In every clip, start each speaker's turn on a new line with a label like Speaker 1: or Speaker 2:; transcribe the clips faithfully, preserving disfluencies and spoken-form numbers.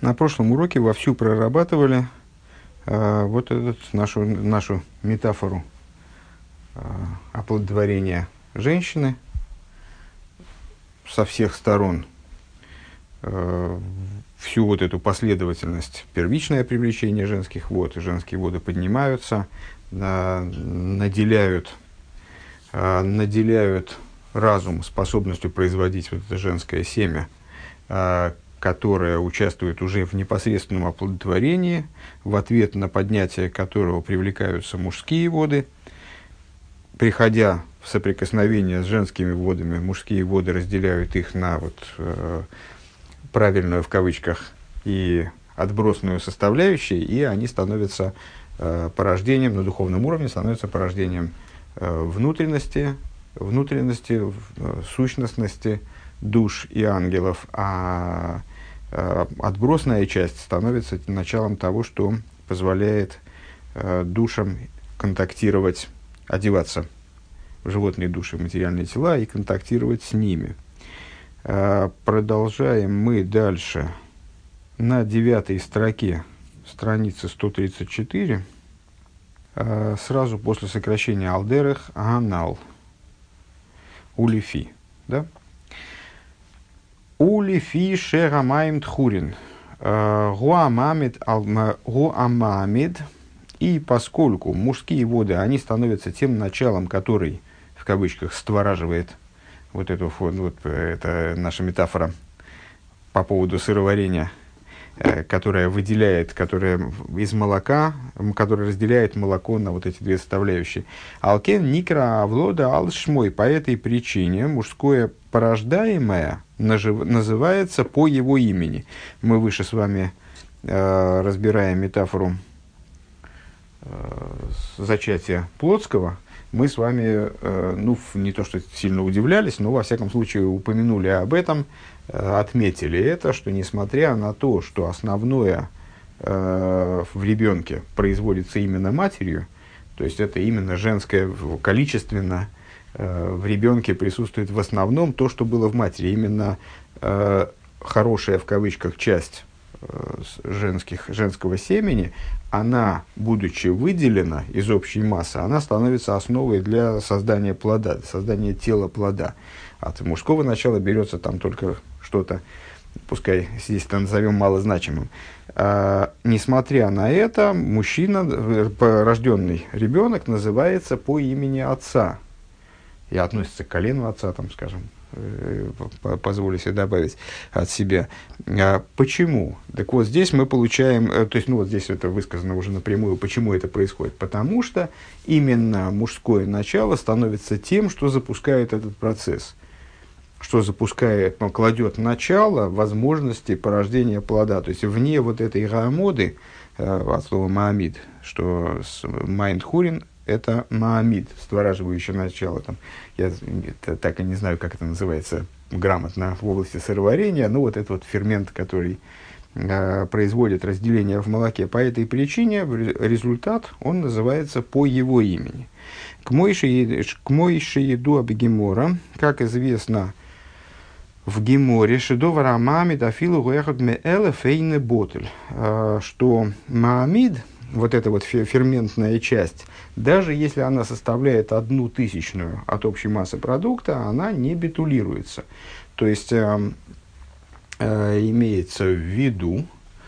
Speaker 1: На прошлом уроке вовсю прорабатывали э, вот этот, нашу, нашу метафору э, оплодотворения женщины со всех сторон. Э, всю вот эту последовательность: первичное привлечение женских вод, женские воды поднимаются, э, наделяют, э, наделяют разум способностью производить вот это женское семя, э, которая участвует уже в непосредственном оплодотворении, в ответ на поднятие которого привлекаются мужские воды. Приходя в соприкосновение с женскими водами, мужские воды разделяют их на вот, э, правильную в кавычках и отбросную составляющие, и они становятся э, порождением, на духовном уровне становятся порождением э, внутренности, внутренности, э, сущностности душ и ангелов, а отбросная часть становится началом того, что позволяет э, душам контактировать, одеваться в животные души, в материальные тела и контактировать с ними. Э, продолжаем мы дальше на девятой строке страницы сто тридцать четыре, э, сразу после сокращения алдерех ганал улифи, да? Улифи шерамаем тхурин, гуамамид, гуамамид, и поскольку мужские воды, они становятся тем началом, который, в кавычках, створаживает, вот эту, вот, это наша метафора по поводу сыроварения, которая выделяет, которая из молока, которая разделяет молоко на вот эти две составляющие. Алкен никра авлода алшмой, по этой причине мужское порождаемое называется по его имени. Мы выше с вами э, разбираем метафору э, зачатия плотского. Мы с вами, э, ну, не то что сильно удивлялись, но во всяком случае упомянули об этом, э, отметили это, что несмотря на то, что основное э, в ребенке производится именно матерью, то есть это именно женское, количественно э, в ребенке присутствует в основном то, что было в матери, именно э, хорошая в кавычках часть женских, женского семени, она, будучи выделена из общей массы, она становится основой для создания плода, создания тела плода. От мужского начала берется там только что-то, пускай здесь это назовем малозначимым. А, несмотря на это, мужчина, рожденный ребенок, называется по имени отца и относится к колену отца, там, скажем, позволю себе добавить от себя. Почему? Так вот, здесь мы получаем, то есть, ну вот здесь это высказано уже напрямую, почему это происходит. Потому что именно мужское начало становится тем, что запускает этот процесс, что запускает, ну, кладет начало возможности порождения плода. То есть, вне вот этой гаамоды, от слова маамид, что майндхурин, это маамид, створаживающее начало. Там, я это, так и не знаю, как это называется грамотно в области сыроварения, но вот этот вот фермент, который э, производит разделение в молоке. По этой причине результат, он называется по его имени. К Мойше еду об Гемора, как известно в Геморе, шедовара маамид афилу гуэхот меэлэ фейне ботель, что маамид, вот эта вот ферментная часть, даже если она составляет одну тысячную от общей массы продукта, она не битулируется. То есть, э, э, имеется в виду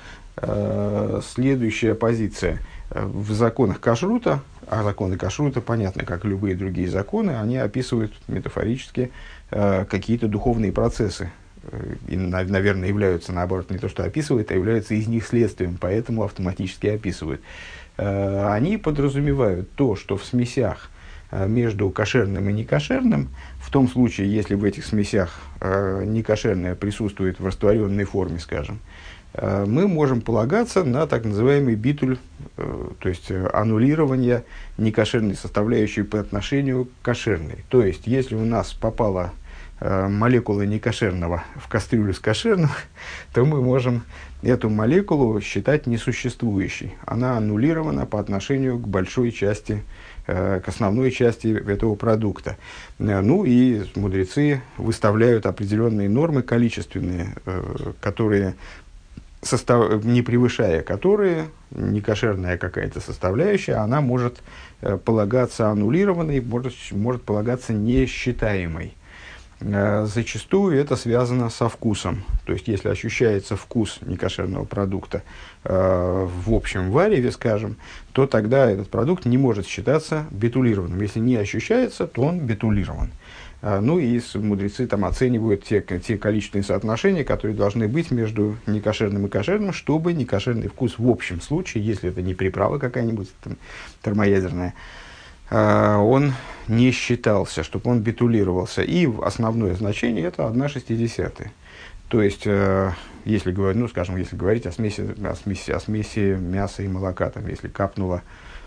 Speaker 1: э, следующая позиция. В законах кашрута, а законы кашрута, понятно, как любые другие законы, они описывают метафорически э, какие-то духовные процессы. И, наверное, являются, наоборот, не то, что описывают, а являются из них следствием, поэтому автоматически описывают. Они подразумевают то, что в смесях между кошерным и некошерным, в том случае, если в этих смесях некошерное присутствует в растворенной форме, скажем, мы можем полагаться на так называемый битуль, то есть аннулирование некошерной составляющей по отношению к кошерной. То есть, если у нас попала молекулы некошерного в кастрюлю с кошерным, то мы можем эту молекулу считать несуществующей. Она аннулирована по отношению к большой части, к основной части этого продукта. Ну и мудрецы выставляют определенные нормы количественные, которые состав, не превышая которые, некошерная какая-то составляющая, она может э, полагаться аннулированной, может, может полагаться несчитаемой. Э, зачастую это связано со вкусом. То есть, если ощущается вкус некошерного продукта э, в общем вареве, скажем, то тогда этот продукт не может считаться битулированным. Если не ощущается, то он битулирован. Ну и мудрецы там оценивают те, те количественные соотношения, которые должны быть между некошерным и кошерным, чтобы некошерный вкус в общем случае, если это не приправа какая-нибудь там, термоядерная, он не считался, чтобы он битулировался. И основное значение это одна шестидесятая. То есть, если говорить, ну, скажем, если говорить о смеси, о смеси, о смеси мяса и молока, там, если капнуло,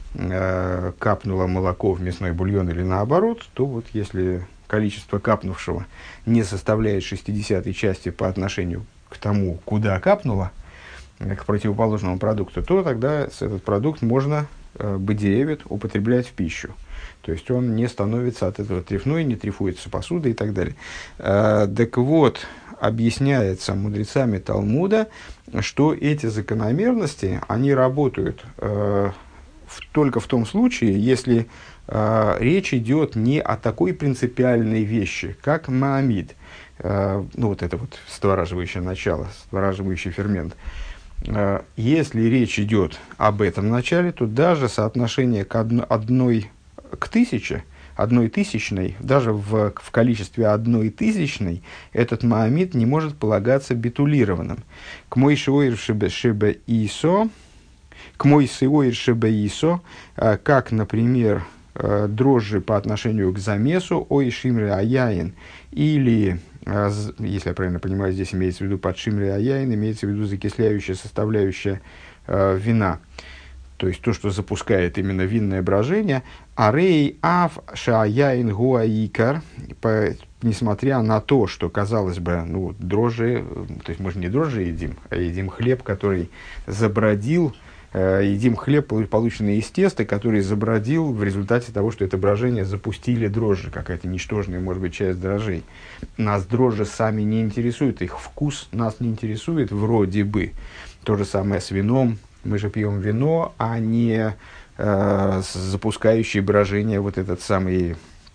Speaker 1: капнуло молоко в мясной бульон или наоборот, то вот если количество капнувшего не составляет шестидесятой части по отношению к тому, куда капнуло, к противоположному продукту, то тогда этот продукт можно э, бедеевит употреблять в пищу. То есть он не становится от этого трефной, не трефуется посуда и так далее. Э, так вот, объясняется мудрецами Талмуда, что эти закономерности, они работают э, в, только в том случае, если Uh, речь идет не о такой принципиальной вещи, как маамид, uh, ну вот это вот створаживающее начало, створаживающий фермент. Uh, если речь идет об этом начале, то даже соотношение к одно, одной к тысяче, одной тысячной, даже в, в количестве одной тысячной, этот маамид не может полагаться битулированным. К мой шиоир шебе исо, к мой шиоир шебе исо, как, например, дрожжи по отношению к замесу, ой шимре аяин, или, если я правильно понимаю, здесь имеется в виду под шимре аяин, имеется в виду закисляющая составляющая э, вина, то есть то, что запускает именно винное брожение, арей ав шаяин гуаикар, несмотря на то, что, казалось бы, ну, дрожжи, то есть мы же не дрожжи едим, а едим хлеб, который забродил, едим хлеб, полученный из теста, который забродил в результате того, что это брожение запустили дрожжи, какая-то ничтожная, может быть, часть дрожжей. Нас дрожжи сами не интересуют, их вкус нас не интересует вроде бы. То же самое с вином. Мы же пьем вино, а не э, запускающее брожение вот этот самый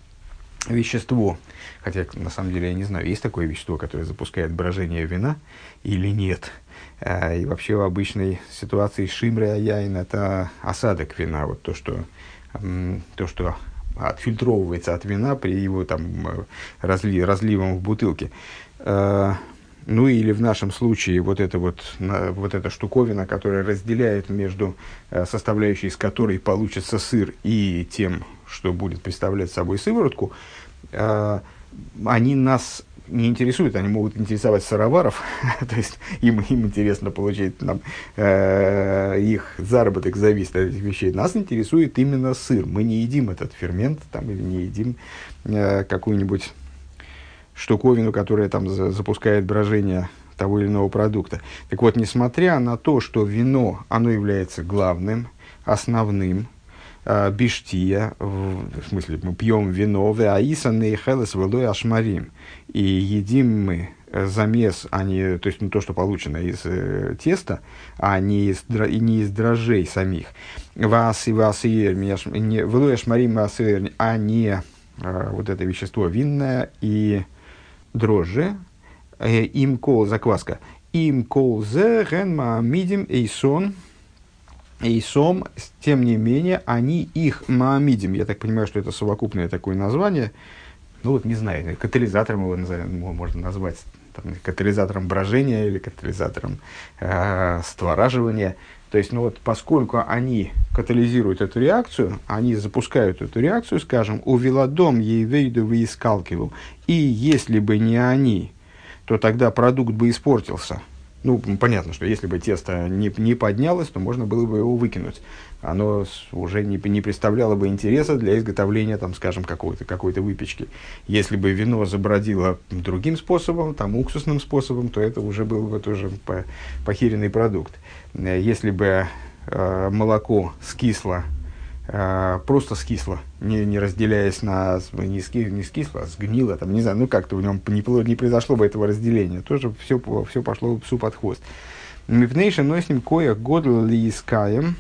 Speaker 1: вещество. Хотя, на самом деле, я не знаю, есть такое вещество, которое запускает брожение вина или нет. И вообще в обычной ситуации шимры аяин – это осадок вина, вот то, что, то, что отфильтровывается от вина при его там, разли, разливом в бутылке. Ну или в нашем случае вот эта вот, вот эта штуковина, которая разделяет между составляющей, из которой получится сыр, и тем, что будет представлять собой сыворотку, они нас не интересуют, они могут интересовать сыроваров, то есть им, им интересно получить там, э, их заработок зависит от этих вещей. Нас интересует именно сыр. Мы не едим этот фермент там, или не едим э, какую-нибудь штуковину, которая там за, запускает брожение того или иного продукта. Так вот, несмотря на то, что вино, оно является главным, основным, биштия, в смысле, мы пьем вино, и едим мы замес, а не, то есть ну, то, что получено из э, теста, а не из, и не из дрожжей самих. Вас и вас и а не э, вот это вещество винное и дрожжи, э, им кол, закваска, им кол зе ген маамидим эйсон. Эйсом, тем не менее, они их маамидим, я так понимаю, что это совокупное такое название, ну вот не знаю, катализатором его назовем, можно назвать, там, катализатором брожения или катализатором э, створаживания. То есть, ну вот, поскольку они катализируют эту реакцию, они запускают эту реакцию, скажем, у виладом ейвейду выискалкивал, и если бы не они, то тогда продукт бы испортился. Ну, понятно, что если бы тесто не, не поднялось, то можно было бы его выкинуть. Оно уже не, не представляло бы интереса для изготовления, там, скажем, какой-то, какой-то выпечки. Если бы вино забродило другим способом, там, уксусным способом, то это уже был бы тоже похеренный продукт. Если бы э, молоко скисло, э, просто скисло, не, не разделяясь на... Не, ски, не скисло, а сгнило, там, не знаю, ну как-то в нем не, не произошло бы этого разделения. Тоже все, все пошло псу под хвост. Мипнейши носим коя годл ли искаем,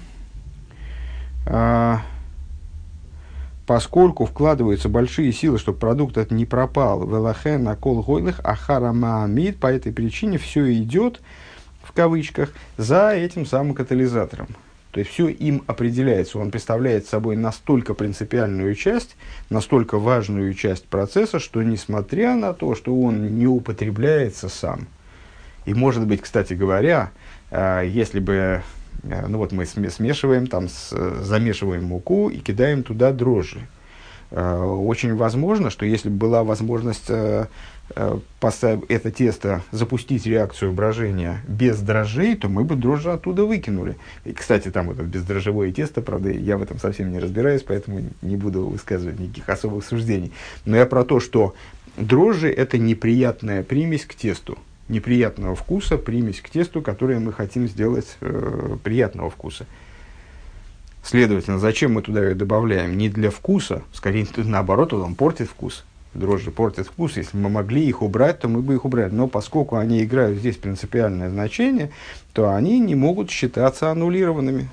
Speaker 1: поскольку вкладываются большие силы, чтобы продукт этот не пропал. Велахен накол гойлых ахарамаамид. По этой причине все идет, в кавычках, за этим самым катализатором. То есть все им определяется, он представляет собой настолько принципиальную часть, настолько важную часть процесса, что несмотря на то, что он не употребляется сам, и может быть, кстати говоря, если бы, ну вот мы смешиваем, там, замешиваем муку и кидаем туда дрожжи, очень возможно, что если бы была возможность это тесто запустить реакцию брожения без дрожжей, то мы бы дрожжи оттуда выкинули. И, кстати, там вот это бездрожжевое тесто, правда, я в этом совсем не разбираюсь, поэтому не буду высказывать никаких особых суждений. Но я про то, что дрожжи – это неприятная примесь к тесту, неприятного вкуса, примесь к тесту, которую мы хотим сделать э, приятного вкуса. Следовательно, зачем мы туда ее добавляем? Не для вкуса, скорее наоборот, он портит вкус. Дрожжи портят вкус. Если мы могли их убрать, то мы бы их убрали. Но поскольку они играют здесь принципиальное значение, то они не могут считаться аннулированными.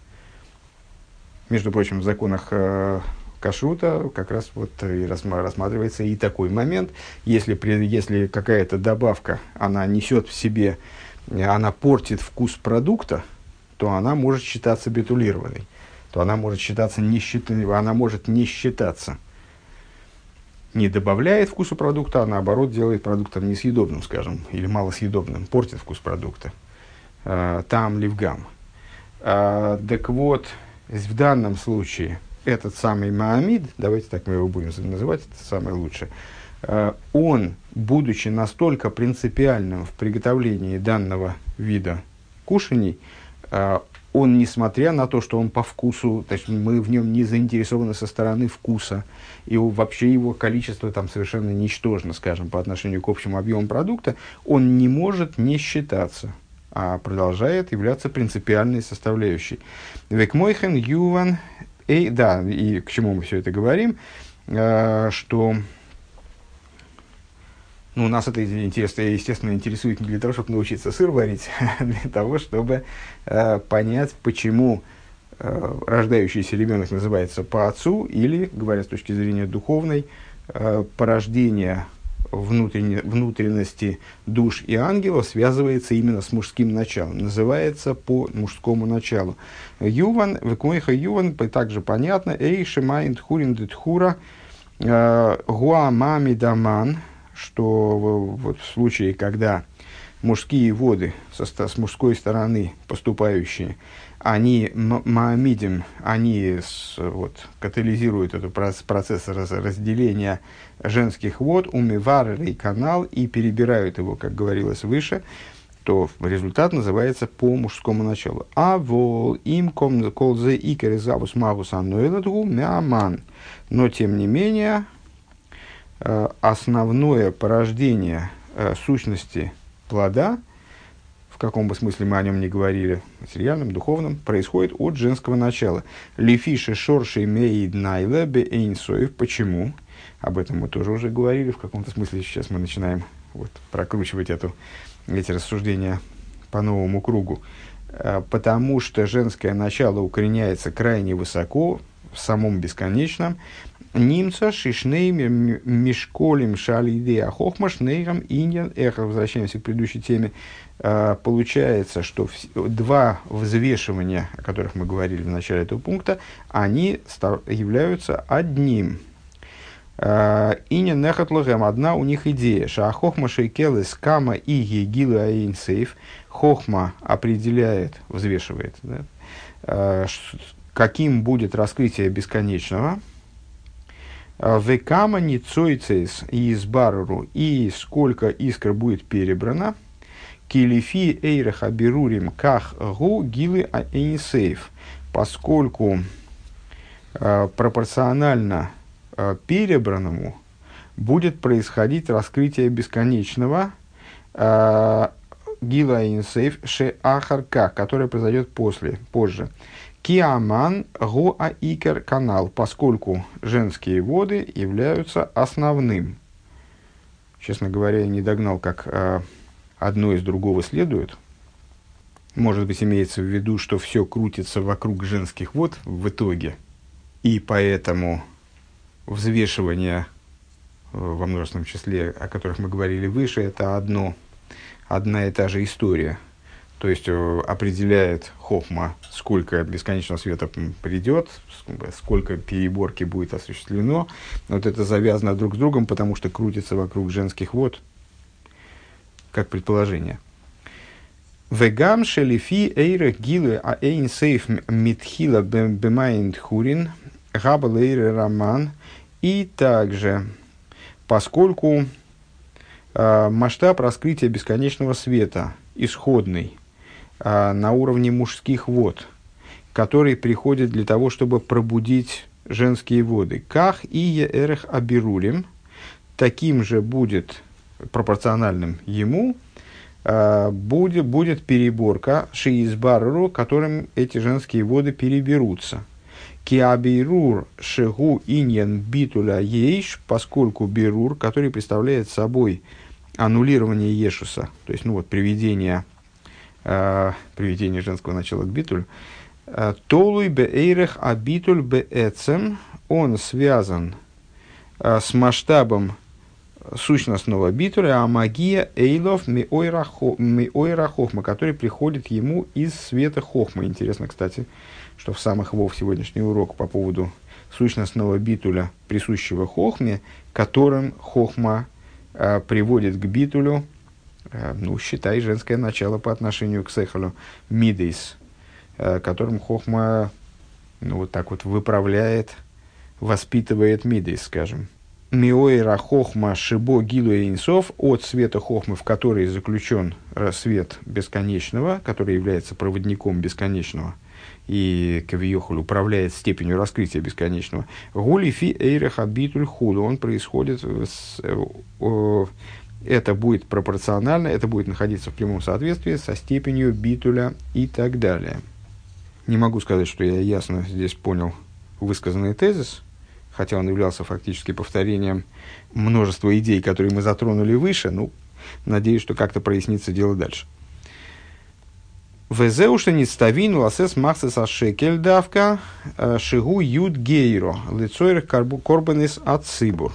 Speaker 1: Между прочим, в законах э, кашрута как раз вот и рассматривается и такой момент. Если, при, если какая-то добавка, она несет в себе, она портит вкус продукта, то она может считаться битулированной. То она может считаться не, счит, она может не считаться. Не добавляет вкусу продукта, а наоборот делает продуктом несъедобным, скажем, или малосъедобным, портит вкус продукта. Там ливгам. Так вот, в данном случае этот самый маамид, давайте так мы его будем называть, это самое лучшее, он, будучи настолько принципиальным в приготовлении данного вида кушаний, он, несмотря на то, что он по вкусу, то есть мы в нем не заинтересованы со стороны вкуса, и вообще его количество там совершенно ничтожно, скажем, по отношению к общему объему продукта, он не может не считаться, а продолжает являться принципиальной составляющей. Векмойхен юван, эй, да, и к чему мы все это говорим, э, что... Ну, нас это интересно, естественно, интересует не для того, чтобы научиться сыр варить, а для того, чтобы э, понять, почему э, рождающийся ребенок называется по отцу, или, говоря с точки зрения духовной, э, порождение внутренне, внутренности душ и ангелов связывается именно с мужским началом, называется по мужскому началу. Юван, векмойха юван, также понятно, эйши майнд хурин детхура гуа мами даман, что вот в случае, когда мужские воды со, с мужской стороны поступающие, они маамидим, они с, вот, катализируют этот процесс раз, разделения женских вод, умиварили канал и перебирают его, как говорилось выше, то результат называется по мужскому началу. А вол им колзе икерезавус мавус аннойлатгу мяман. Но тем не менее, основное порождение э, сущности плода, в каком бы смысле мы о нем ни говорили, материальном, духовном, происходит от женского начала. Лифиши шорши меид найле бе эйнсоев. Почему? Об этом мы тоже уже говорили в каком-то смысле. Сейчас мы начинаем вот, прокручивать эту, эти рассуждения по новому кругу. Э, потому что женское начало укореняется крайне высоко, в самом бесконечном. Немца шишнейми мешколем шалидея хохма шнейрам иньян эхо. Возвращаемся к предыдущей теме. Uh, получается, что в, два взвешивания, о которых мы говорили в начале этого пункта, они став, являются одним. Иньян эхот лохем. Одна у них идея. Шахохма шейкелес кама и егилы аинсейф. Хохма определяет, взвешивает, да, uh, каким будет раскрытие бесконечного. Векама ницойцейс и избаруру, и сколько искр будет перебрано. Килифи эйраха берурим ках гу гилы аэйнсейф. Поскольку э, пропорционально э, перебранному будет происходить раскрытие бесконечного э, гила аэйнсейф ше ахарка, которое произойдет после, позже. Киаман го аикер канал, поскольку женские воды являются основным. Честно говоря, я не догнал, как э, одно из другого следует. Может быть, имеется в виду, что все крутится вокруг женских вод в итоге, и поэтому взвешивание э, во множественном числе, о которых мы говорили выше, это одно, одна и та же история. То есть э, определяет хохма, сколько бесконечного света придет, сколько переборки будет осуществлено. Вот это завязано друг с другом, потому что крутится вокруг женских вод, как предположение. Вегам шелифи эйре гилы а эйн сейф митхила бемайнд хурин габал эйре раман. И также, поскольку э, масштаб раскрытия бесконечного света исходный э, на уровне мужских вод, который приходит для того, чтобы пробудить женские воды, ках и еэрех абирулим, таким же будет пропорциональным ему, э, будет, будет переборка шиизбарру, которым эти женские воды переберутся. Киабирур шегу иньян битуля ейш, поскольку бирур, который представляет собой аннулирование ешуса, то есть ну вот, приведение, э, приведение женского начала к битуль, толуй беэйрех а битуль беэцем, он связан э, с масштабом сущностного битуля, а магия эйлов миойра хохма, который приходит ему из света хохмы. Интересно, кстати, что в самых вов сегодняшний урок по поводу сущностного битуля, присущего хохме, которым хохма э, приводит к битулю, э, ну, считай, женское начало по отношению к сехалю, мидейс, э, которым хохма, ну, вот так вот выправляет, воспитывает мидейс, скажем. Миойра хохма шибо гилу инсов, от света хохмы, в которой заключен свет бесконечного, который является проводником бесконечного, и Кавиохоль управляет степенью раскрытия бесконечного. Гули фи эйрех абитуль худу. Он происходит, с, о, это будет пропорционально, это будет находиться в прямом соответствии со степенью битуля и так далее. Не могу сказать, что я ясно здесь понял высказанный тезис, хотя он являлся фактически повторением множества идей, которые мы затронули выше. Ну, надеюсь, что как-то прояснится дело дальше. Везеуша не ставину ласес махсес ашекель давка шигу юд гейро лицойрах корбанис ацибур.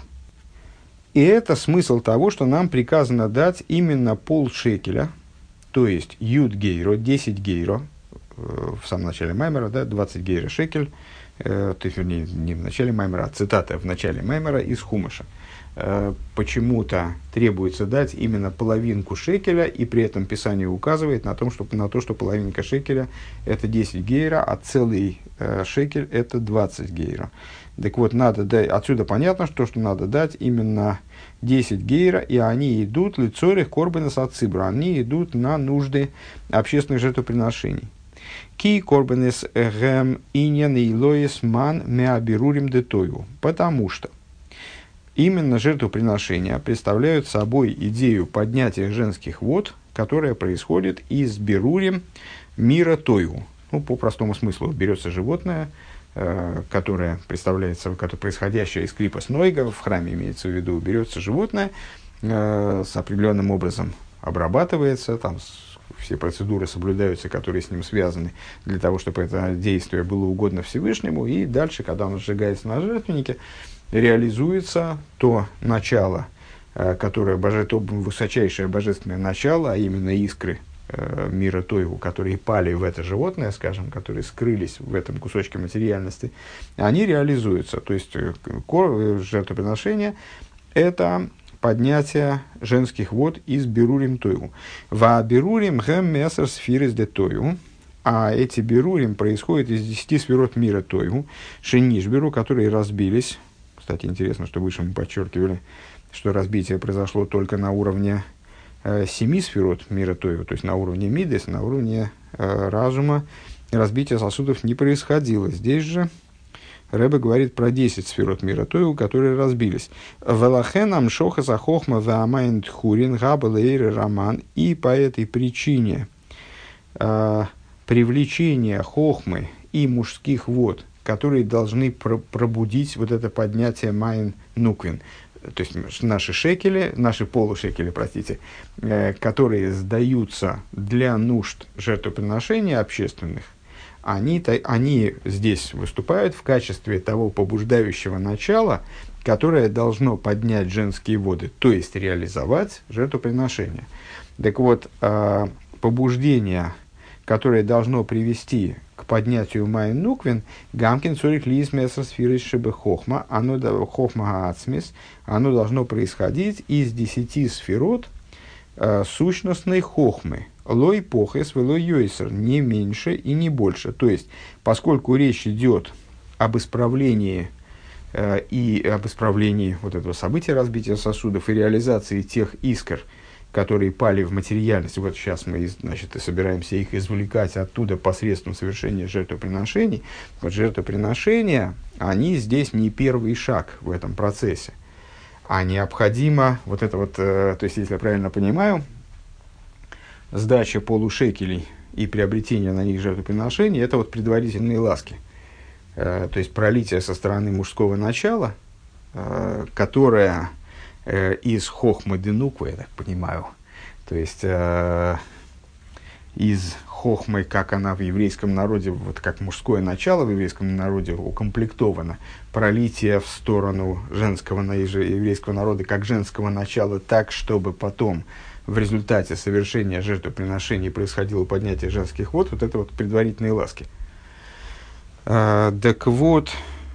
Speaker 1: И это смысл того, что нам приказано дать именно пол шекеля, то есть юд гейро, десять гейро, в самом начале маймера, да, двадцать гейро шекель, то есть, вернее, не в начале маймера, а цитата в начале маймера из Хумаша. Почему-то требуется дать именно половинку шекеля, и при этом Писание указывает на, том, что, на то, что половинка шекеля – это десять гейра, а целый э, шекель – это двадцать гейра. Так вот, надо дать, отсюда понятно, что, что надо дать именно десять гейра, и они идут лицорих корбанес ацибра, они идут на нужды общественных жертвоприношений. Ки корбанес гэм иньян и лоис ман меабирурим детою, потому что именно жертвоприношения представляют собой идею поднятия женских вод, которая происходит из берурим мира тойгу. Ну, по простому смыслу, берется животное, э, которое представляется, которое, происходящее из клипа снойга, в храме имеется в виду, берется животное, э, с определенным образом обрабатывается, там с, все процедуры соблюдаются, которые с ним связаны, для того, чтобы это действие было угодно Всевышнему, и дальше, когда оно сжигается на жертвеннике, реализуется то начало, которое боже, то высочайшее божественное начало, а именно искры э, мира Тойгу, которые пали в это животное, скажем, которые скрылись в этом кусочке материальности, они реализуются. То есть жертвоприношение – это поднятие женских вод из берурим Тойгу. Ва берурим гэм мессер сфирис де Тойгу. А эти берурим происходят из десяти сферот мира Тойгу, шенишберу, которые разбились. Кстати, интересно, что выше мы подчеркивали, что разбитие произошло только на уровне э, семи сферот мира Тойгу, то есть на уровне мидес, на уровне э, разума разбитие сосудов не происходило. Здесь же Ребе говорит про десять сферот мира Тойгу, которые разбились. Велахенам шоха захохма ваамайн тхурин габалейр роман. И по этой причине э, привлечение хохмы и мужских вод, которые должны про- пробудить вот это поднятие майн нуквин. то есть наши шекели, наши полушекели, простите, э, которые сдаются для нужд жертвоприношений общественных, они, они здесь выступают в качестве того побуждающего начала, которое должно поднять женские воды, то есть реализовать жертвоприношение. Так вот, э, побуждение, которое должно привести к поднятию Майн Нуквин, Гамкин Цорих Лиис Мессер Сфирис Шебе Хохма, оно Хохма Гаацмис, оно должно происходить из десяти сферот э, сущностной хохмы. Лой похес велой йойсер, не меньше и не больше. То есть, поскольку речь идет об исправлении э, и об исправлении вот этого события разбития сосудов и реализации тех искр, которые пали в материальность, вот сейчас мы, значит, и собираемся их извлекать оттуда посредством совершения жертвоприношений. Вот жертвоприношения, они здесь не первый шаг в этом процессе, а необходимо вот это вот, э, то есть, если я правильно понимаю, сдача полушекелей и приобретение на них жертвоприношений – это вот предварительные ласки. Э, то есть, пролитие со стороны мужского начала, э, которое э, из хохмы денуквы, я так понимаю, то есть, э, из хохмы, как она в еврейском народе, вот как мужское начало в еврейском народе укомплектовано, пролитие в сторону женского еврейского народа как женского начала, так, чтобы потом в результате совершения жертвоприношений происходило поднятие женских вод, вот это вот предварительные ласки. А, так вот,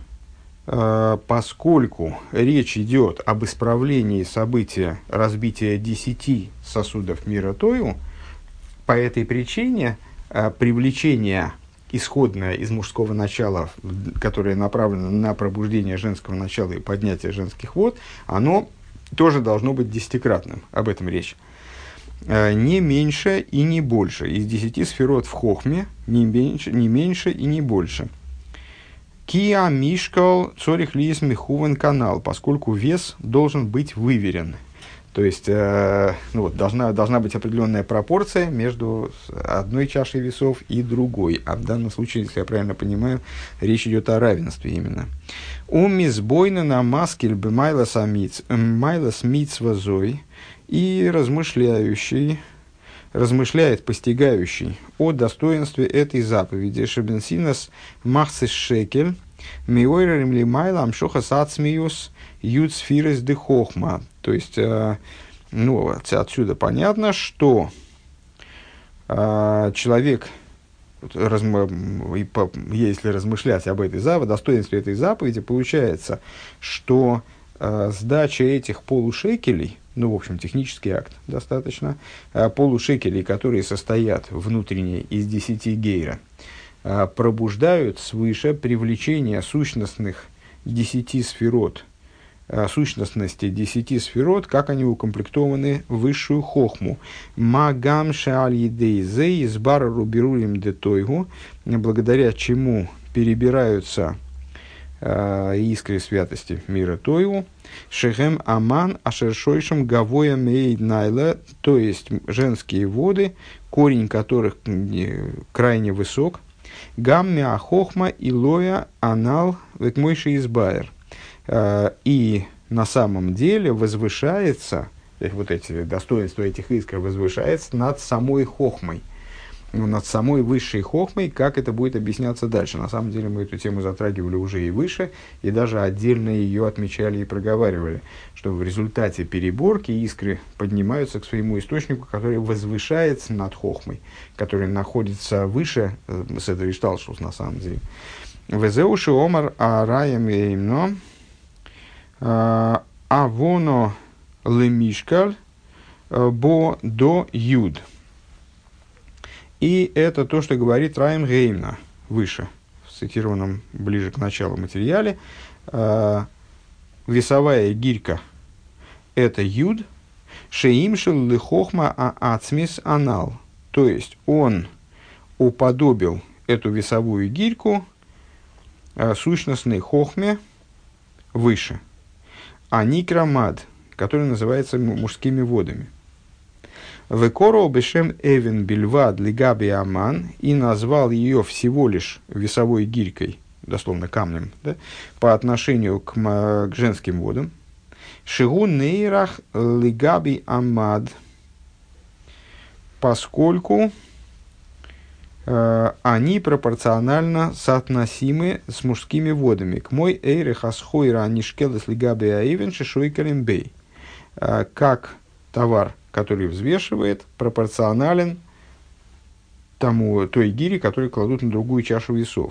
Speaker 1: а, поскольку речь идет об исправлении события разбития десяти сосудов мира Тойу, по этой причине а, привлечение исходное из мужского начала, которое направлено на пробуждение женского начала и поднятие женских вод, оно тоже должно быть десятикратным. Об этом речь. Не меньше и не больше. Из десяти сферот в хохме не меньше, не меньше и не больше. Киа мишкал цорих лиес михувен канал, поскольку вес должен быть выверен. То есть, э, ну вот, должна, должна быть определенная пропорция между одной чашей весов и другой. А в данном случае, если я правильно понимаю, речь идет о равенстве именно. Умизбойна на маскель бы майлас митцва зой. И размышляющий, размышляет постигающий о достоинстве этой заповеди. Шебенсинас махсис шекель, миойрем ли майла амшоха сацмиус юцфирес де хохма. То есть, э, ну, отсюда понятно, что э, человек, если размышлять об этой заповеди, достоинстве этой заповеди, получается, что э, сдача этих полушекелей, ну, в общем, технический акт достаточно, полушекелей, которые состоят внутренне из десяти гейра, пробуждают свыше привлечение сущностных десяти сферот, сущностности десяти сферот, как они укомплектованы в высшую хохму. Магам шааль едей зей избара рубирулим де тойгу, благодаря чему перебираются искры святости мира Тойу, шехем аман ашершойшем гавоя мейд найла, то есть женские воды, корень которых крайне высок, гамми ахохма илоя анал векмойши избайер, и на самом деле возвышается, вот эти достоинства этих искр возвышается над самой хохмой, над самой высшей хохмой, как это будет объясняться дальше. На самом деле мы эту тему затрагивали уже и выше, и даже отдельно ее отмечали и проговаривали, что в результате переборки искры поднимаются к своему источнику, который возвышается над хохмой, который находится выше, с этого Ишталшус на самом деле. Везеуши омар араям имно авоно лемишкаль бо до юд. И это то, что говорит Раим Геймна выше, в цитированном ближе к началу материале. Э, весовая гирька – это юд, шеимшел лихохма а ацмис анал. То есть, он уподобил эту весовую гирьку э, сущностной хохме выше. А никромад, который называется мужскими водами. Векоро бешем эвен бельвад лигаби аман, и назвал ее всего лишь весовой гирькой, дословно камнем, да, по отношению к, к женским водам. Шигу нейрах лигаби амад, поскольку э, они пропорционально соотносимы с мужскими водами. К мой эйре хасхойра анишкелес лигаби аивен шишуйкалимбей. Как товар, который взвешивает, пропорционален тому, той гире, которую кладут на другую чашу весов.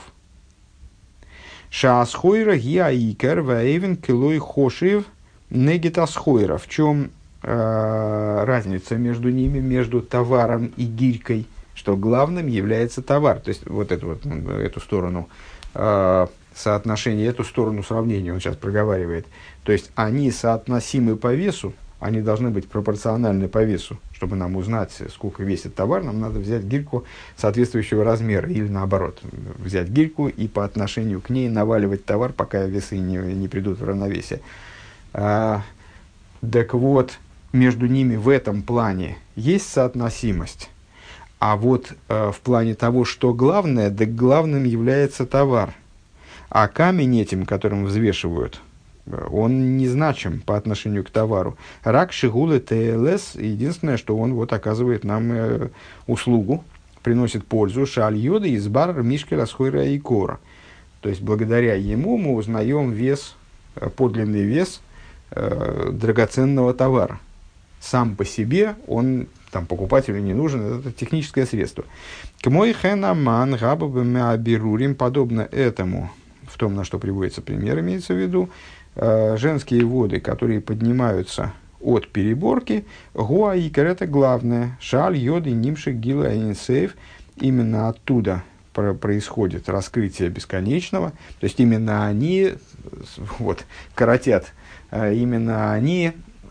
Speaker 1: Шаасхойра гиаикер ваэйвен килой хошив негитасхойра. В чем э, разница между ними, между товаром и гирькой, что главным является товар. То есть, вот эту, вот, эту сторону э, соотношения, эту сторону сравнения он сейчас проговаривает. То есть, они соотносимы по весу, они должны быть пропорциональны по весу. Чтобы нам узнать, сколько весит товар, нам надо взять гирьку соответствующего размера. Или наоборот, взять гирьку и по отношению к ней наваливать товар, пока весы не, не придут в равновесие. А, так вот, между ними в этом плане есть соотносимость. А вот а, в плане того, что главное, так главным является товар. А камень этим, которым взвешивают, он незначим по отношению к товару. Рак шигулы ТЛС, единственное, что он вот оказывает нам э, услугу, приносит пользу. Шаль йода из бар мишки расхойра и кора. То есть, благодаря ему мы узнаем вес, подлинный вес э, драгоценного товара. Сам по себе он там, покупателю не нужен, это техническое средство. К мой хэнаман габабэме абирурим, подобно этому, в том, на что приводится пример, имеется в виду, женские воды, которые поднимаются от переборки, гуаикер — это главное. Шаль, йоды, нимшик, гила, инсейв. Именно оттуда происходит раскрытие бесконечного. То есть, именно они вот, коротят, именно они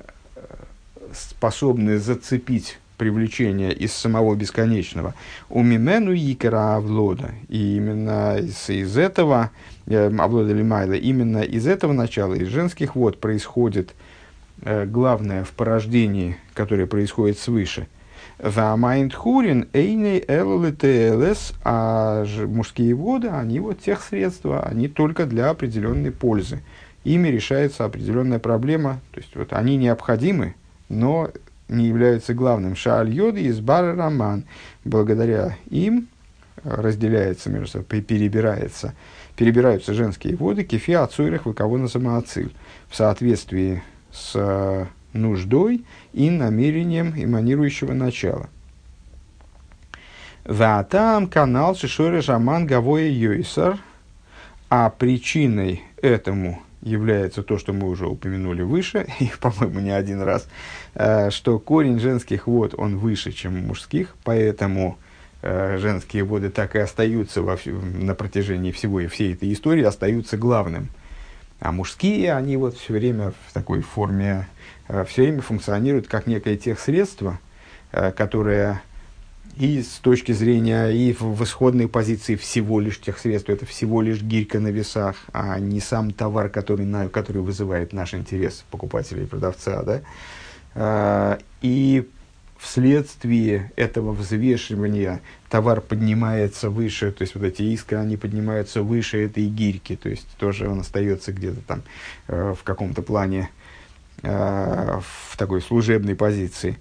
Speaker 1: способны зацепить привлечение из самого бесконечного. У мимену икера авлода. И именно из, из этого Авлода Лимайла, именно из этого начала, из женских вод, происходит э, главное в порождении, которое происходит свыше. Вамайндхурин эйней эллтс, а мужские воды, они вот тех средства, они только для определенной пользы. Ими решается определенная проблема, то есть вот они необходимы, но не являются главным. Шааль йоды из бара раман, благодаря им разделяется между собой, перебирается перебираются женские воды, кефи ацуирах выковона самоациль, в соответствии с нуждой и намерением эманирующего начала. Ватам канал шишоры жаман гавоя йойсар, а причиной этому является то, что мы уже упомянули выше, и, по-моему, не один раз, что корень женских вод, он выше, чем мужских, поэтому женские воды так и остаются во, на протяжении всего и всей этой истории, остаются главным. А мужские, они вот все время в такой форме, все время функционируют как некое техсредство, которое и с точки зрения, и в, в исходной позиции всего лишь техсредство, это всего лишь гирька на весах, а не сам товар, который, на, который вызывает наш интерес покупателя и продавца. Да? И вследствие этого взвешивания товар поднимается выше, то есть вот эти искры, они поднимаются выше этой гирьки, то есть тоже он остается где-то там э, в каком-то плане, э, в такой служебной позиции.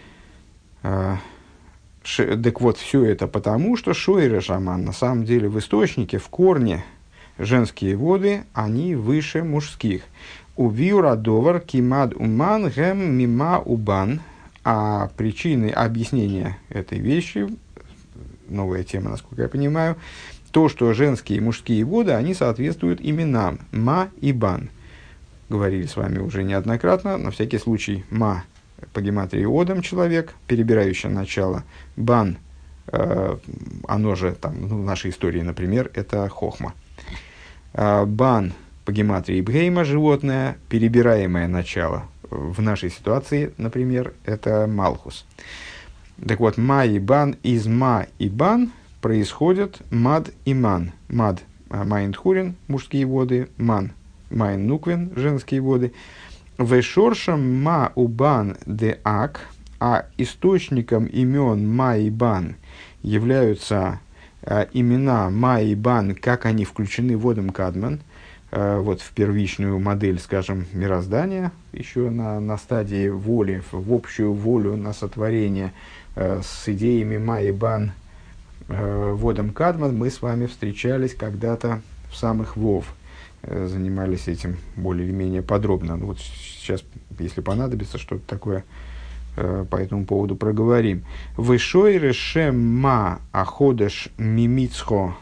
Speaker 1: Э, ш, так вот, все это потому, что шойра шаман, на самом деле в источнике, в корне, женские воды, они выше мужских. У виурадовар кимад уман гэм мима убан. А причины объяснения этой вещи, новая тема, насколько я понимаю, то, что женские и мужские воды, они соответствуют именам Ма и Бан. Говорили с вами уже неоднократно, на всякий случай Ма по гематрии Одам человек, перебирающее начало, Бан, э, оно же там, ну, в нашей истории, например, это Хохма. Э, Бан по гематрии Бгейма животное, перебираемое начало. В нашей ситуации, например, это Малхус. Так вот, Ма и Бан, из Ма и Бан происходят Мад и Ман. Мад – Майндхурин, мужские воды, Ман – Майн Нуквен, женские воды. Вешоршам Ма у Бан де Ак, а источником имен Ма и Бан являются а, имена Ма и Бан, как они включены в Одам Кадман. вот в первичную модель, скажем, мироздания, еще на, на стадии воли, в общую волю на сотворение с идеями Ма и Бан, Водом Кадман, мы с вами встречались когда-то в самых Вов, занимались этим более или менее подробно. Ну, вот сейчас, если понадобится что-то такое, по этому поводу проговорим. Вышой решем ма аходеш мимицхо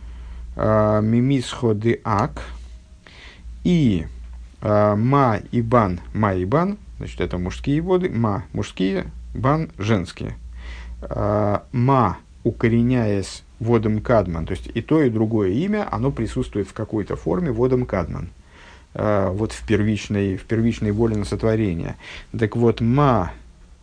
Speaker 1: мимицхо де ак. И э, ма и бан, ма и бан, значит, это мужские воды, ма мужские, бан женские. Э, ма, укореняясь водом кадман, то есть и то, и другое имя, оно присутствует в какой-то форме водом кадман. Э, вот в первичной, в первичной воле на сотворение. Так вот, ма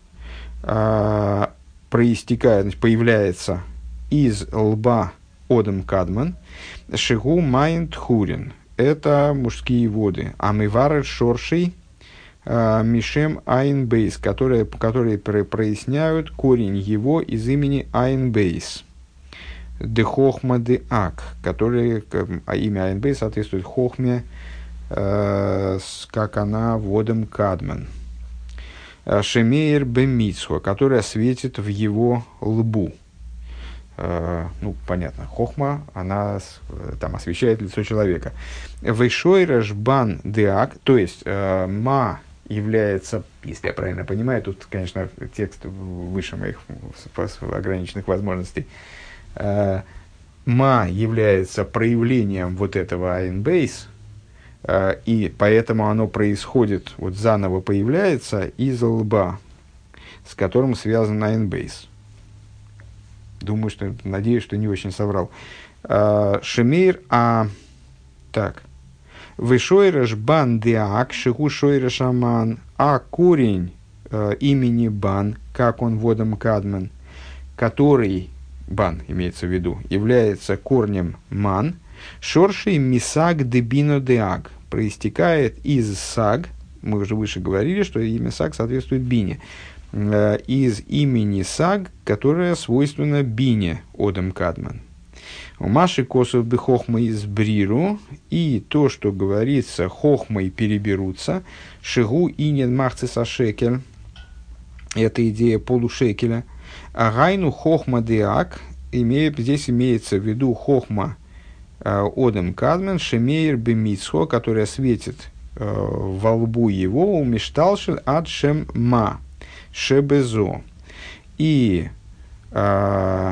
Speaker 1: э, проистекает, значит, появляется из лба одом кадман, шигу майнд хурин. Это мужские воды. Амиварет шоршей мишем айн бейс, которые, которые проясняют корень его из имени айн бейс. Де хохма де ак, которые, а имя айн бейс соответствует хохме, э, как она водом кадман. Шемейр бемицхо, которая светит в его лбу. Ну, понятно, хохма, она там освещает лицо человека. Вейшойраш бан деак, то есть э, ма является, если я правильно понимаю, тут, конечно, текст выше моих ограниченных возможностей. Э, ма является проявлением вот этого айнбейс, э, и поэтому оно происходит, вот заново появляется из лба, с которым связан айнбейс. Думаю, что, надеюсь, что не очень соврал. Шемейр, а, так. Вышойраш бан деак, шигу шойраш аман, а корень э, имени бан, как он водом кадман, который, бан имеется в виду, является корнем ман, шоршей мисаг дебино деаг, проистекает из саг, мы уже выше говорили, что имя саг соответствует бине, из имени саг, которая свойственна бине одам кадман. У Маши косов бы хохмой из бриру, и то, что говорится, хохмой переберутся, шигу инен махциса шекель, это идея полушекеля, а гайну хохма деак, имеет, здесь имеется в виду хохма э, одам кадман, шемейр бемицхо, которая светит э, во лбу его, умешталшель ад шем ма. Шебезо. И а,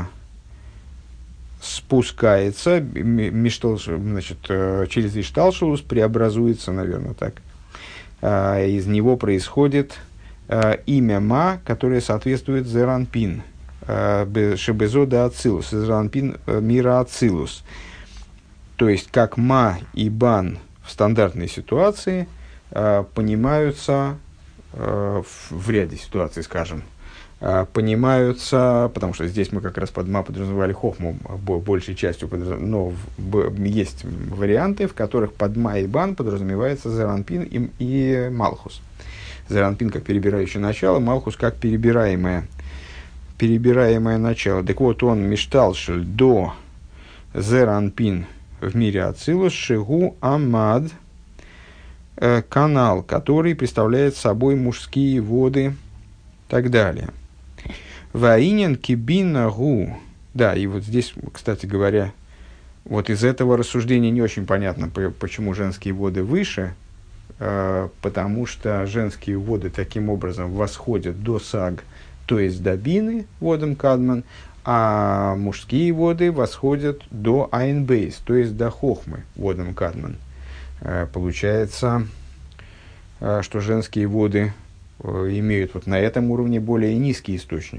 Speaker 1: спускается, миштал, значит, через Ишталшелус преобразуется, наверное, так. А, из него происходит а, имя Ма, которое соответствует Зеранпин. А, Шебезо да Ацилус. Зеранпин мира Ацилус. То есть, как Ма и Бан в стандартной ситуации а, понимаются в ряде ситуаций, скажем, понимаются, потому что здесь мы как раз под ма подразумевали хохму большей частью, но есть варианты, в которых под ма и бан подразумевается зеранпин и, и малхус. Зеранпин как перебирающее начало, малхус как перебираемое, перебираемое начало. Так вот, он мишталшель до зеранпин в мире ацилус шигу амад, канал, который представляет собой мужские воды, и так далее. Ваинен кибина гу. Да, и вот здесь, кстати говоря, вот из этого рассуждения не очень понятно, почему женские воды выше, потому что женские воды таким образом восходят до саг, то есть до бины, водом кадман, а мужские воды восходят до айнбейс, то есть до хохмы, водом кадман. Получается, что женские воды имеют вот на этом уровне более низкий источник.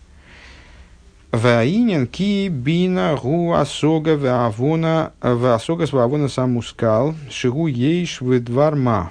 Speaker 1: Ваинен ки бина гу асога ваавона ваасога сваавона самускал шигу ейш выдварма.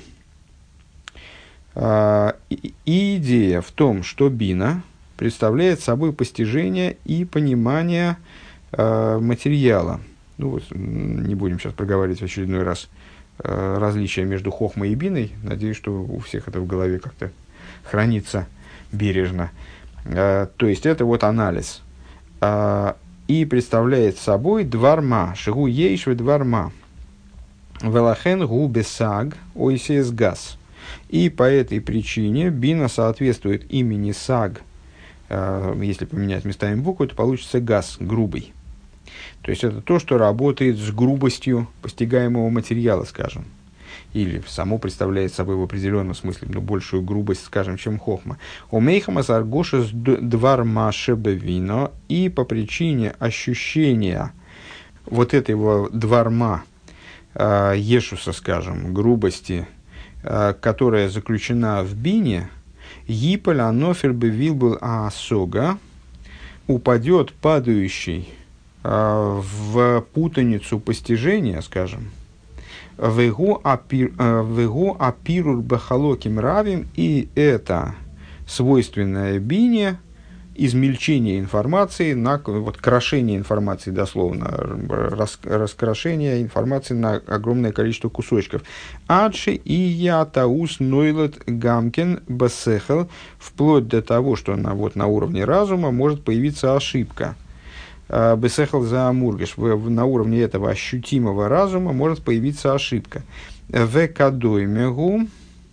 Speaker 1: Идея в том, что бина представляет собой постижение и понимание материала. Ну вот, не будем сейчас проговаривать в очередной раз различия между хохмой и биной. Надеюсь, что у всех это в голове как-то хранится бережно. То есть, это вот анализ. И представляет собой дварма, шигу ейшвы дварма. Велахен гу бесаг ойсес газ. И по этой причине бина соответствует имени саг. Если поменять местами буквы, то получится газ, грубый. То есть это то, что работает с грубостью постигаемого материала, скажем. Или само представляет собой в определенном смысле, ну, большую грубость, скажем, чем хохма. Омейхама саргошес дварма шебевино. И по причине ощущения вот этого дварма, э, ешуса, скажем, грубости, э, которая заключена в бине, Гиполь анофер бевил был аасога, упадет падающий э, в путаницу постижения, скажем, вегу апирур бахалоким равим, и это свойственное бине измельчение информации, на, вот, крошение информации, дословно, рас, раскрошение информации на огромное количество кусочков. Адши и я таус нойлет гамкин басехал, вплоть до того, что на, вот, на уровне разума может появиться ошибка. Бесехал за амургаш, на уровне этого ощутимого разума может появиться ошибка. В кадоймегу.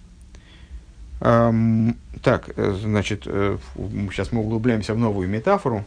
Speaker 1: Так, значит, сейчас мы углубляемся в новую метафору.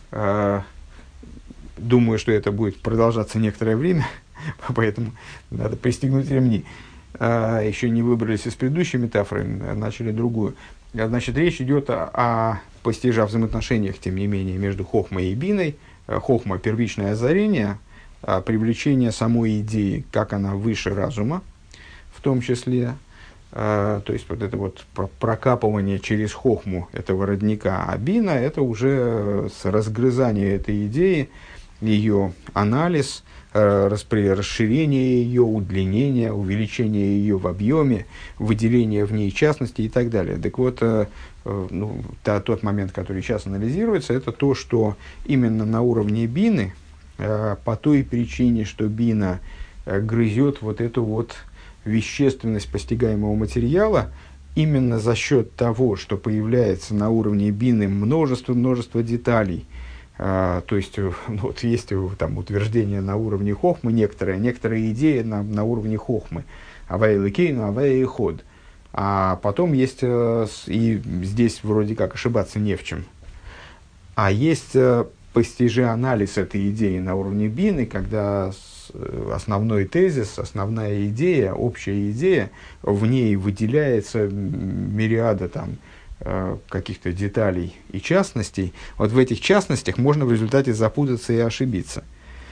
Speaker 1: Думаю, что это будет продолжаться некоторое время, поэтому надо пристегнуть ремни. Еще не выбрались из предыдущей метафоры, начали другую. Значит, речь идет о, о постижа взаимоотношениях, тем не менее, между хохмой и биной. Хохма – первичное озарение, привлечение самой идеи, как она выше разума, в том числе. Uh, то есть, вот это вот прокапывание через хохму этого родника, а бина – это уже разгрызание этой идеи, ее анализ, расширение ее, удлинение, увеличение ее в объеме, выделение в ней частностей и так далее. Так вот, ну, та, тот момент, который сейчас анализируется, это то, что именно на уровне бины, по той причине, что бина грызет вот эту вот вещественность постигаемого материала, именно за счет того, что появляется на уровне бины множество-множество деталей. А, то есть, ну, вот есть там утверждение на уровне хохмы, некоторые, некоторые идеи на, на уровне хохмы. Авай лекейну, авай ход. А потом есть, и здесь вроде как ошибаться не в чем. А есть постижи анализ этой идеи на уровне бины, когда основной тезис, основная идея, общая идея, в ней выделяется мириада там, каких-то деталей и частностей. Вот в этих частностях можно в результате запутаться и ошибиться.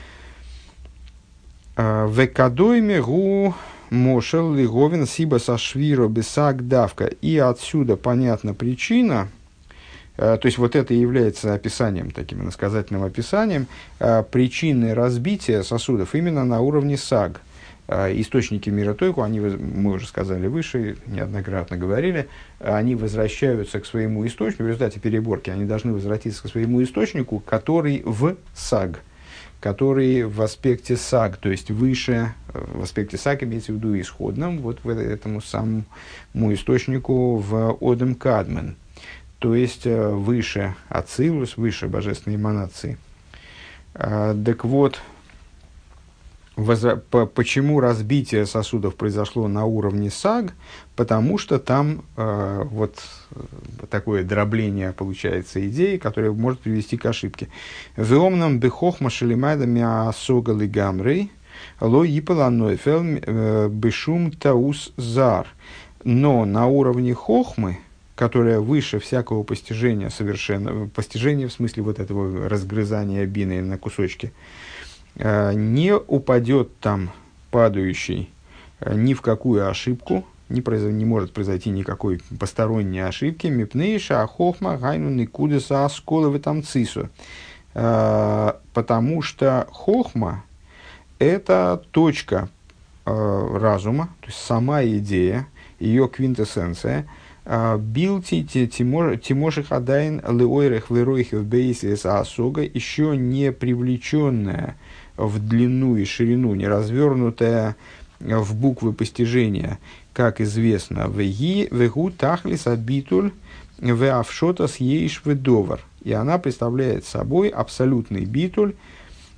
Speaker 1: Векадойме гу мошел лиговин сиба сашвиро бесак давка. И отсюда понятна причина. То есть, вот это является описанием, таким иносказательным описанием причины разбития сосудов именно на уровне саг. Источники миротойку, они, мы уже сказали выше, неоднократно говорили, они возвращаются к своему источнику, в результате переборки они должны возвратиться к своему источнику, который в саг, который в аспекте саг, то есть выше, в аспекте саг имеется в виду исходном, вот в этому самому источнику в Одем Кадмен. То есть выше Ацилус, выше божественной эманации. Так вот, возра... по... почему разбитие сосудов произошло на уровне саг? Потому что там э, вот такое дробление получается идеи, которое может привести к ошибке. Веомнам бехохма шелимайда миасога лигамрей ло ипаланойфел бешум таус зар. Но на уровне хохмы, которая выше всякого постижения совершенно, постижения в смысле вот этого разгрызания бины на кусочки, не упадет там падающий ни в какую ошибку, не, произ... не может произойти никакой посторонней ошибки, мипнейша ахохма гайну никудеса асколы в этом цису, потому что хохма – это точка разума, то есть сама идея, ее квинтэссенция. Билти тимоших адайн леойрех веройхев бейсис асога, еще не привлеченная в длину и ширину, не развернутая в буквы постижения, как известно, веги вегу тахлис абитуль веавшотас ейш ведовар. И она представляет собой абсолютный битуль,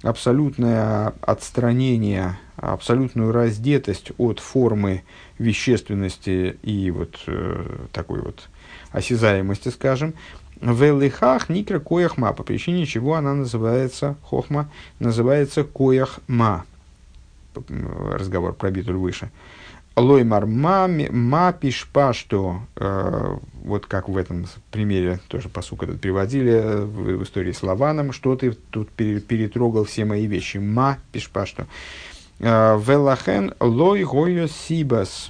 Speaker 1: абсолютное отстранение, абсолютную раздетость от формы вещественности и вот э, такой вот осязаемости, скажем. Велихах никра кояхма, по причине чего она называется, хохма, называется кояхма. Разговор про битуль выше. Лоймар ма, ма пишпа, что э, вот как в этом примере тоже пасук этот приводили в, в истории с Лаваном, что ты тут перетрогал все мои вещи. Ма пишпа, что велахен лой гойо сибас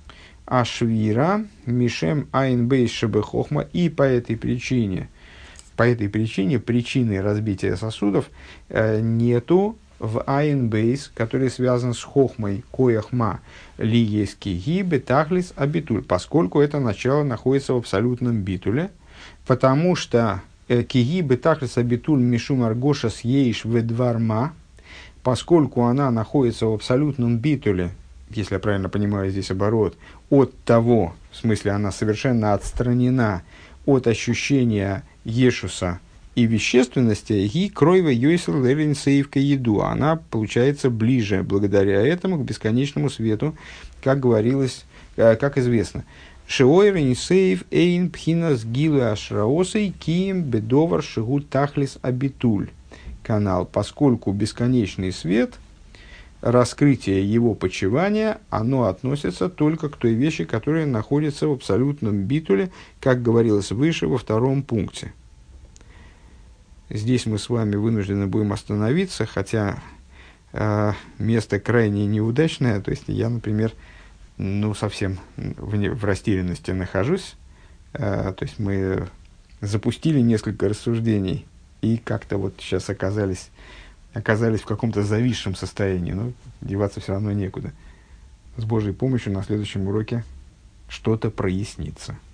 Speaker 1: ашвира мишем айнбейс шебехохма, и по этой причине, по этой причине причины разбития сосудов э, нету в айнбейс, который связан с хохмой кояхма лиески гибе тахлис абитуль, поскольку это начало находится в абсолютном битуле, потому что кигибе тахлис абитуль мишум аргоша съеиш ведварма, поскольку она находится в абсолютном битуле, если я правильно понимаю здесь оборот, от того, в смысле она совершенно отстранена от ощущения ешуса и вещественности, и кроева йойсел лерин сейвка еду, она получается ближе благодаря этому к бесконечному свету, как говорилось, как известно. Шеойрин сейв эйн пхинас гилы ашраосой кием бедовар шигу тахлис абитуль. Канал, поскольку бесконечный свет, раскрытие его почивания, оно относится только к той вещи, которая находится в абсолютном битуле, как говорилось выше во втором пункте. Здесь мы с вами вынуждены будем остановиться, хотя э, место крайне неудачное. То есть я, например, ну, совсем в, не, в растерянности нахожусь. Э, то есть мы запустили несколько рассуждений и как-то вот сейчас оказались, оказались в каком-то зависшем состоянии. Но деваться все равно некуда. С Божьей помощью на следующем уроке что-то прояснится.